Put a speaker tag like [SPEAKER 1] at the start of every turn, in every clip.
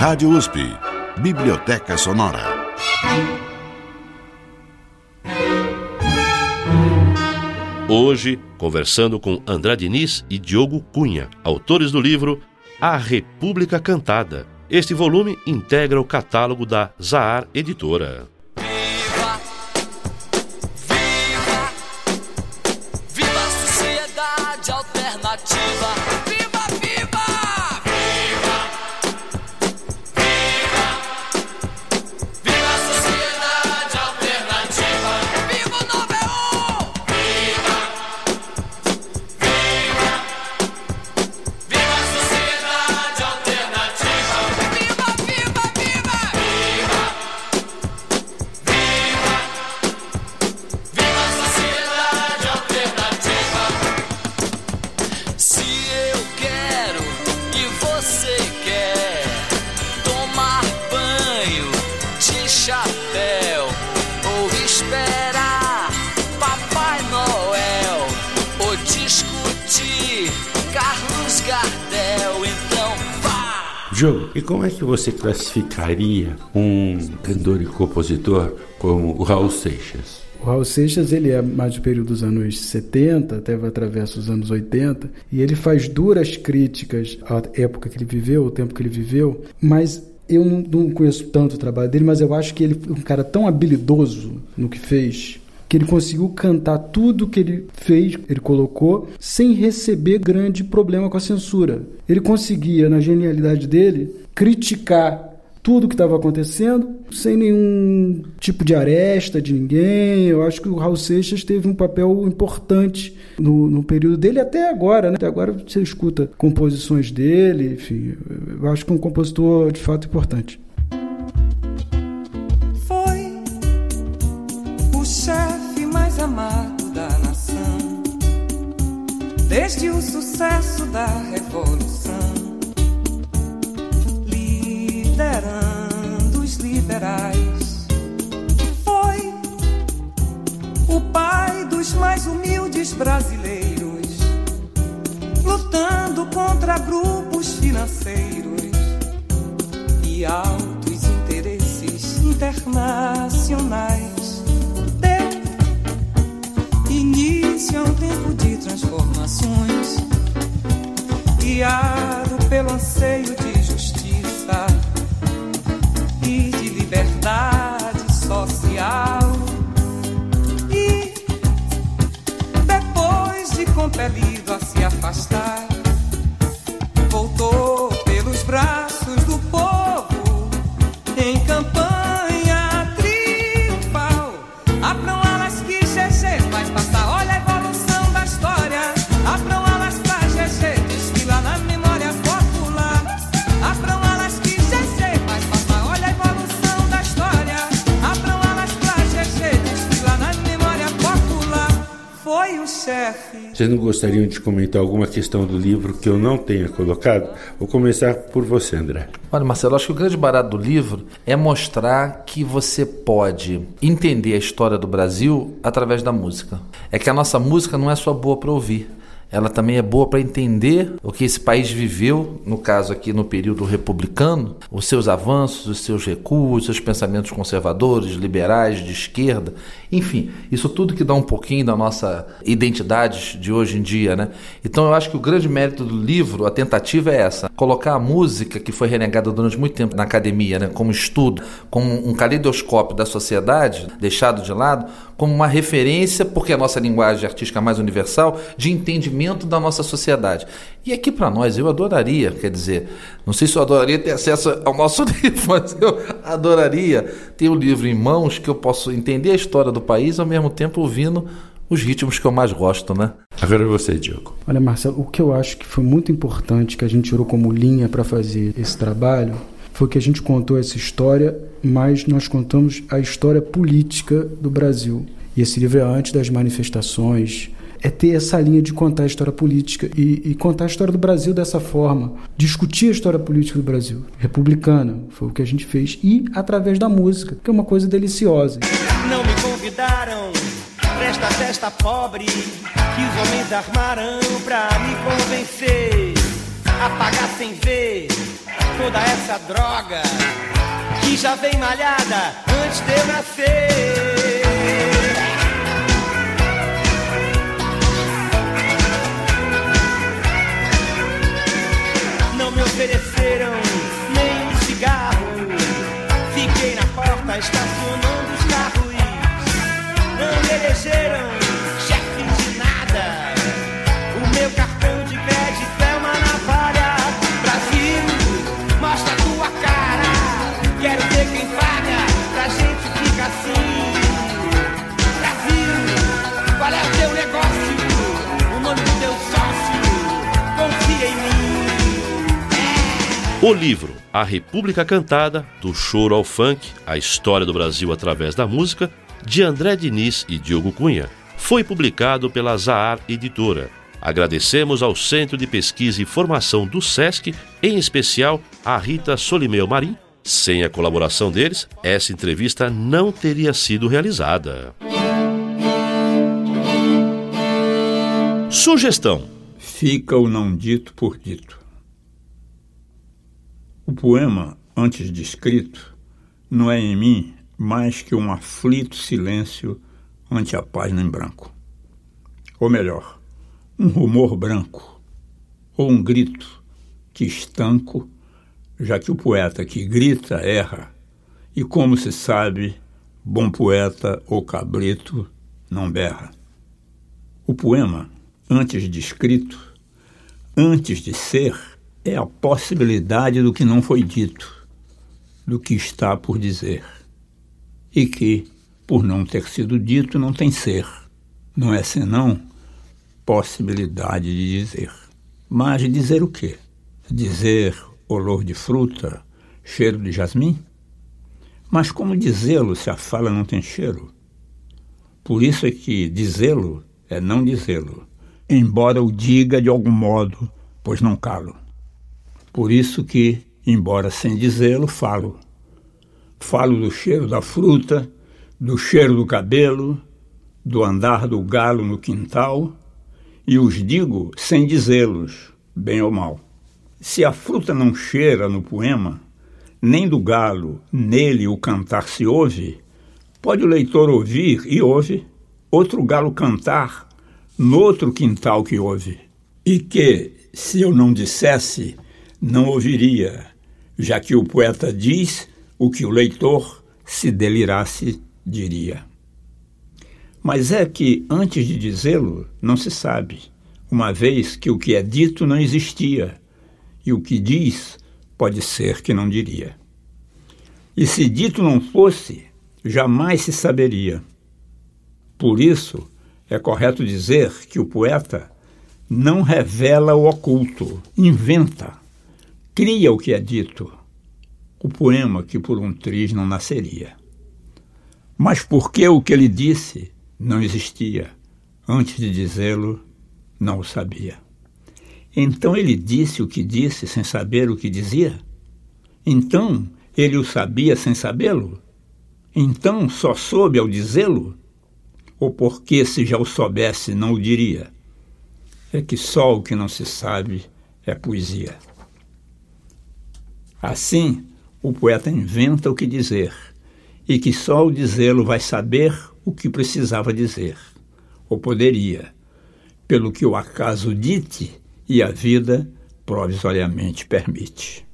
[SPEAKER 1] Rádio USP, Biblioteca Sonora.
[SPEAKER 2] Hoje, conversando com André Diniz e Diogo Cunha, autores do livro A República Cantada. Este volume integra o catálogo da Zahar Editora.
[SPEAKER 3] Viva! Viva! Viva a sociedade alternativa! Viva, viva! Viva! Viva! Viva a sociedade alternativa! Viva o 91! Viva! Viva! Viva a sociedade alternativa! Viva, viva, viva! Viva! Viva a sociedade alternativa! Se eu quero e você quer tomar banho de chapéu ou esperar Papai Noel ou discutir Carlos Gardel, então vá!
[SPEAKER 4] Diogo, e como é que você classificaria um cantor e compositor como o Raul Seixas?
[SPEAKER 5] O Raul Seixas, ele é mais do período dos anos 70, até atravessa os anos 80, e ele faz duras críticas à época que ele viveu, o tempo que ele viveu, mas eu não conheço tanto o trabalho dele, mas eu acho que ele é um cara tão habilidoso no que fez, que ele conseguiu cantar tudo que ele fez, ele colocou, sem receber grande problema com a censura. Ele conseguia, na genialidade dele, criticar tudo que estava acontecendo, sem nenhum tipo de aresta de ninguém. Eu acho que o Raul Seixas teve um papel importante no período dele até agora, né? Até agora você escuta composições dele, enfim, eu acho que é um compositor de fato importante.
[SPEAKER 6] Foi o chefe mais amado da nação, desde o sucesso da Revolução, liderando os liberais. Foi o pai dos mais humildes brasileiros, lutando contra grupos financeiros e altos interesses internacionais. Deu início a um tempo de transformações, guiado pelo anseio de justiça e de liberdade social. E depois de compelido a se afastar, voltou pelos braços do povo em campanha triunfal. Abram alas que GG vai passar, olha a evolução da história. Abram alas pra GG desfilar na memória popular. Abram alas que GG vai passar, olha a evolução da história. Abram alas pra GG desfilar na memória popular. Foi o chefe.
[SPEAKER 4] Vocês não gostariam de comentar alguma questão do livro que eu não tenha colocado? Vou começar por você, André.
[SPEAKER 7] Olha, Marcelo, acho que o grande barato do livro é mostrar que você pode entender a história do Brasil através da música. É que a nossa música não é só boa para ouvir, ela também é boa para entender o que esse país viveu, no caso aqui no período republicano, os seus avanços, os seus recuos, os seus pensamentos conservadores, liberais, de esquerda, enfim, isso tudo que dá um pouquinho da nossa identidade de hoje em dia, né? Então eu acho que o grande mérito do livro, a tentativa é essa, colocar a música que foi renegada durante muito tempo na academia, né, como estudo, como um caleidoscópio da sociedade, deixado de lado, como uma referência, porque a nossa linguagem artística mais universal, de entendimento da nossa sociedade. E aqui para nós, eu adoraria, quer dizer, não sei se eu adoraria ter acesso ao nosso livro, mas eu adoraria ter o livro em mãos, que eu posso entender a história do país, ao mesmo tempo ouvindo os ritmos que eu mais gosto, né?
[SPEAKER 4] Agora você, Diogo.
[SPEAKER 5] Olha, Marcelo, o que eu acho que foi muito importante, que a gente tirou como linha para fazer esse trabalho, foi que a gente contou essa história, mas nós contamos a história política do Brasil. E esse livro é antes das manifestações, é ter essa linha de contar a história política e contar a história do Brasil dessa forma, discutir a história política do Brasil, republicana, foi o que a gente fez, e através da música, que é uma coisa deliciosa.
[SPEAKER 8] Não me convidaram pra esta festa pobre que os homens armaram pra me convencer apagar sem ver toda essa droga que já vem malhada antes de eu nascer. Não me ofereceram nem um cigarro, fiquei na porta estacionando os carros. Não me elegeram chefe de nada, o meu cartão de crédito é uma navalha. Brasil, mostra a tua cara, quero ver quem paga pra gente ficar assim. Brasil, qual é o teu negócio, o nome do teu sócio, confia em mim.
[SPEAKER 2] O livro A República Cantada, do choro ao funk, a história do Brasil através da música, de André Diniz e Diogo Cunha, foi publicado pela Zahar Editora. Agradecemos ao Centro de Pesquisa e Formação do SESC, em especial a Rita Solimeu Marim. Sem a colaboração deles, essa entrevista não teria sido realizada. Sugestão:
[SPEAKER 9] Fica o não dito por dito. O poema, antes de escrito, não é em mim mais que um aflito silêncio ante a página em branco. Ou melhor, um rumor branco, ou um grito que estanco, já que o poeta que grita erra, e como se sabe, bom poeta ou cabrito não berra. O poema, antes de escrito, antes de ser, é a possibilidade do que não foi dito, do que está por dizer, e que, por não ter sido dito, não tem ser. Não é senão possibilidade de dizer. Mas dizer o quê? Dizer olor de fruta, cheiro de jasmim? Mas como dizê-lo se a fala não tem cheiro? Por isso é que dizê-lo é não dizê-lo, embora o diga de algum modo, pois não calo. Por isso que, embora sem dizê-lo, falo. Falo do cheiro da fruta, do cheiro do cabelo, do andar do galo no quintal, e os digo sem dizê-los, bem ou mal. Se a fruta não cheira no poema, nem do galo nele o cantar se ouve, pode o leitor ouvir, e ouve, outro galo cantar no outro quintal que ouve. E que, se eu não dissesse, não ouviria, já que o poeta diz o que o leitor, se delirasse, diria. Mas é que, antes de dizê-lo, não se sabe, uma vez que o que é dito não existia, e o que diz pode ser que não diria. E se dito não fosse, jamais se saberia. Por isso, é correto dizer que o poeta não revela o oculto, inventa, cria o que é dito, o poema que por um triz não nasceria. Mas porque o que ele disse não existia, antes de dizê-lo, não o sabia. Então ele disse o que disse sem saber o que dizia? Então ele o sabia sem sabê-lo? Então só soube ao dizê-lo? Ou porque se já o soubesse não o diria? É que só o que não se sabe é poesia. Assim, o poeta inventa o que dizer, e que só ao dizê-lo vai saber o que precisava dizer, ou poderia, pelo que o acaso dite e a vida provisoriamente permite.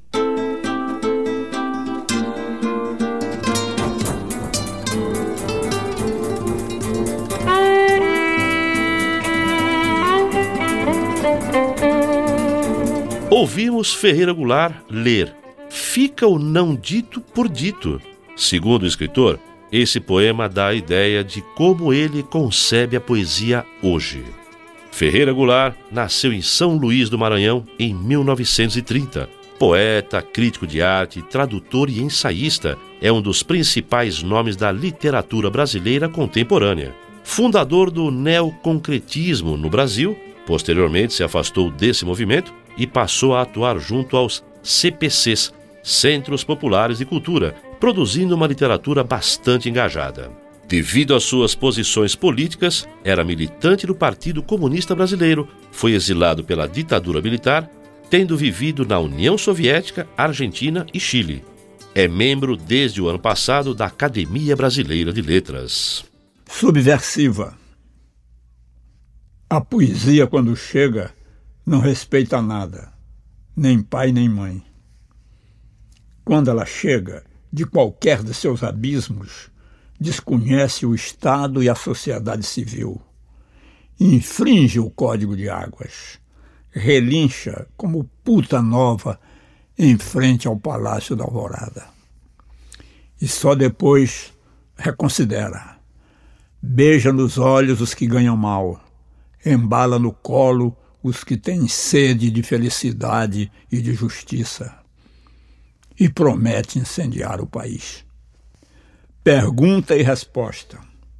[SPEAKER 2] Ouvimos Ferreira Goulart ler Fica o não dito por dito. Segundo o escritor, esse poema dá a ideia de como ele concebe a poesia hoje. Ferreira Goulart nasceu em São Luís do Maranhão em 1930. Poeta, crítico de arte, tradutor e ensaísta, é um dos principais nomes da literatura brasileira contemporânea. Fundador do neoconcretismo no Brasil, posteriormente se afastou desse movimento e passou a atuar junto aos CPCs, Centros Populares de Cultura, produzindo uma literatura bastante engajada. Devido às suas posições políticas, era militante do Partido Comunista Brasileiro, foi exilado pela ditadura militar tendo vivido na União Soviética, Argentina e Chile. É membro desde o ano passado da Academia Brasileira de Letras.
[SPEAKER 9] Subversiva. A poesia, quando chega, não respeita nada, nem pai nem mãe. Quando ela chega, de qualquer de seus abismos, desconhece o Estado e a sociedade civil. Infringe o código de águas. Relincha como puta nova em frente ao Palácio da Alvorada. E só depois reconsidera. Beija nos olhos os que ganham mal. Embala no colo os que têm sede de felicidade e de justiça. E promete incendiar o país. Pergunta e resposta.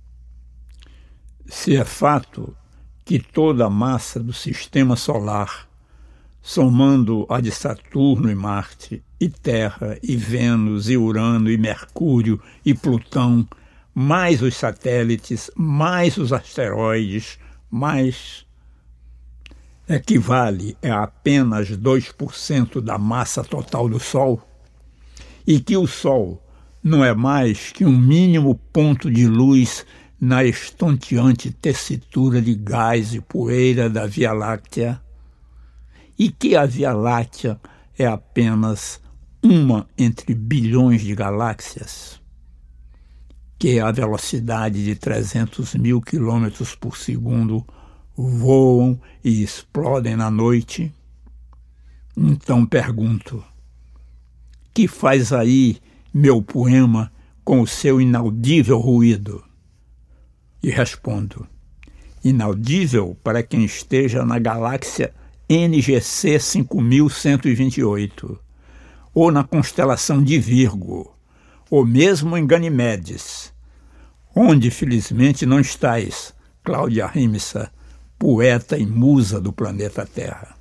[SPEAKER 9] Se é fato que toda a massa do sistema solar, somando a de Saturno e Marte, e Terra, e Vênus, e Urano, e Mercúrio, e Plutão, mais os satélites, mais os asteroides, mais equivale a apenas 2% da massa total do Sol, e que o Sol não é mais que um mínimo ponto de luz na estonteante tessitura de gás e poeira da Via Láctea, e que a Via Láctea é apenas uma entre bilhões de galáxias, que a velocidade de 300 mil quilômetros por segundo voam e explodem na noite. Então pergunto, que faz aí meu poema com o seu inaudível ruído? E respondo, inaudível para quem esteja na galáxia NGC 5128, ou na constelação de Virgo, ou mesmo em Ganimedes, onde felizmente não estais, Cláudia Rimsa, poeta e musa do planeta Terra.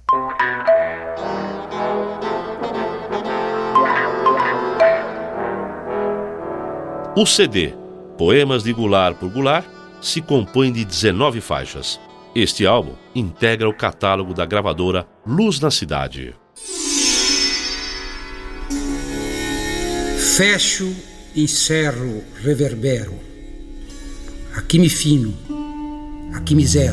[SPEAKER 2] O CD, Poemas de Goulart por Goulart, se compõe de 19 faixas. Este álbum integra o catálogo da gravadora Luz na Cidade.
[SPEAKER 10] Fecho, encerro, reverbero. Aqui me fino, aqui me zero.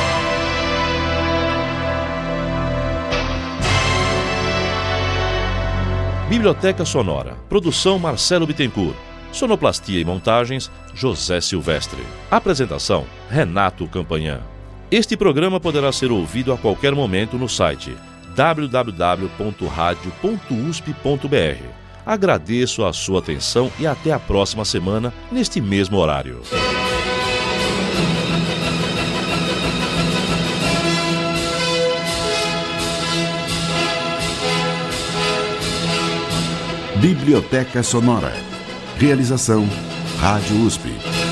[SPEAKER 2] Biblioteca Sonora. Produção Marcelo Bittencourt. Sonoplastia e montagens José Silvestre. Apresentação Renato Campanhã. Este programa poderá ser ouvido a qualquer momento no site www.radio.usp.br. Agradeço a sua atenção e até a próxima semana, neste mesmo horário.
[SPEAKER 1] Biblioteca Sonora. Realização Rádio USP.